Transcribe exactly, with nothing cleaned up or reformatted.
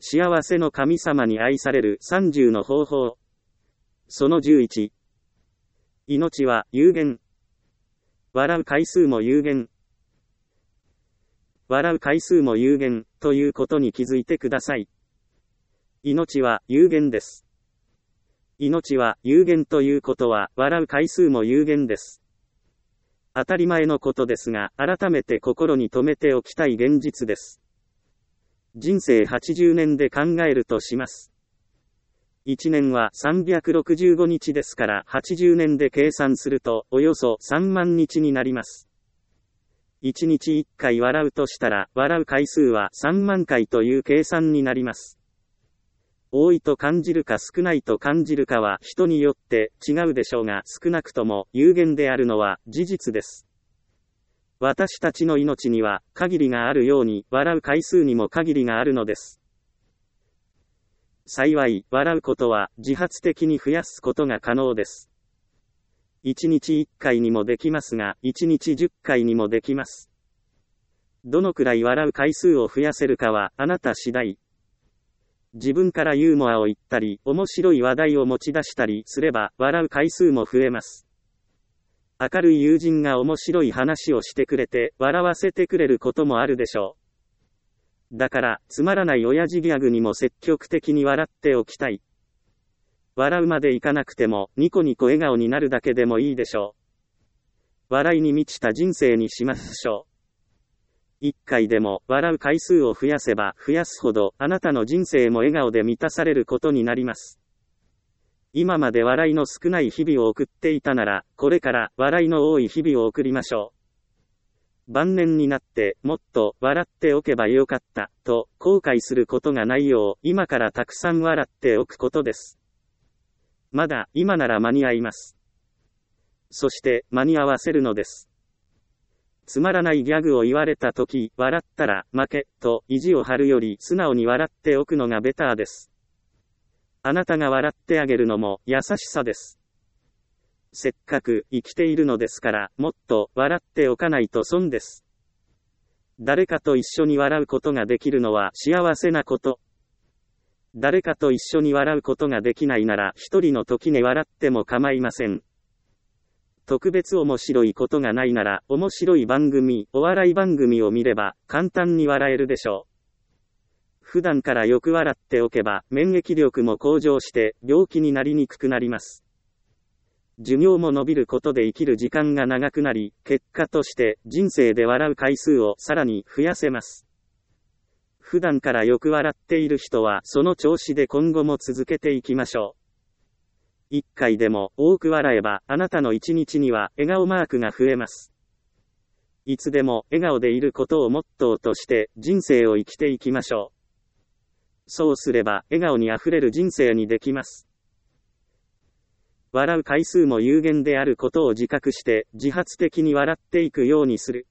幸せの神様に愛されるさんじゅうの方法。そのじゅういち。命は有限。笑う回数も有限。笑う回数も有限ということに気づいてください。命は有限です。命は有限ということは笑う回数も有限です。当たり前のことですが、改めて心に留めておきたい現実です。人生はちじゅうねんで考えるとします。いちねんはさんびゃくろくじゅうごにちですからはちじゅうねんで計算するとおよそさんまんにちになります。いちにちいっかい笑うとしたら、笑う回数はさんまんかいという計算になります。多いと感じるか少ないと感じるかは人によって違うでしょうが、少なくとも有限であるのは事実です。私たちの命には限りがあるように、笑う回数にも限りがあるのです。幸い、笑うことは自発的に増やすことが可能です。いちにちいっかいにもできますが、いちにちじゅっかいにもできます。どのくらい笑う回数を増やせるかはあなた次第。自分からユーモアを言ったり、面白い話題を持ち出したりすれば、笑う回数も増えます。明るい友人が面白い話をしてくれて、笑わせてくれることもあるでしょう。だから、つまらない親父ギャグにも積極的に笑っておきたい。笑うまでいかなくても、ニコニコ笑顔になるだけでもいいでしょう。笑いに満ちた人生にしましょう。いっかいでも、笑う回数を増やせば増やすほど、あなたの人生も笑顔で満たされることになります。今まで笑いの少ない日々を送っていたなら、これから笑いの多い日々を送りましょう。晩年になって、もっと笑っておけばよかった、と後悔することがないよう、今からたくさん笑っておくことです。まだ、今なら間に合います。そして、間に合わせるのです。つまらないギャグを言われたとき、笑ったら、負け、と意地を張るより、素直に笑っておくのがベターです。あなたが笑ってあげるのも、優しさです。せっかく、生きているのですから、もっと、笑っておかないと損です。誰かと一緒に笑うことができるのは、幸せなこと。誰かと一緒に笑うことができないなら、一人の時に笑っても構いません。特別面白いことがないなら、面白い番組、お笑い番組を見れば、簡単に笑えるでしょう。普段からよく笑っておけば、免疫力も向上して、病気になりにくくなります。寿命も伸びることで生きる時間が長くなり、結果として、人生で笑う回数をさらに増やせます。普段からよく笑っている人は、その調子で今後も続けていきましょう。いっかいでも多く笑えば、あなたのいちにちには笑顔マークが増えます。いつでも笑顔でいることをモットーとして人生を生きていきましょう。そうすれば笑顔にあふれる人生にできます。笑う回数も有限であることを自覚して自発的に笑っていくようにする。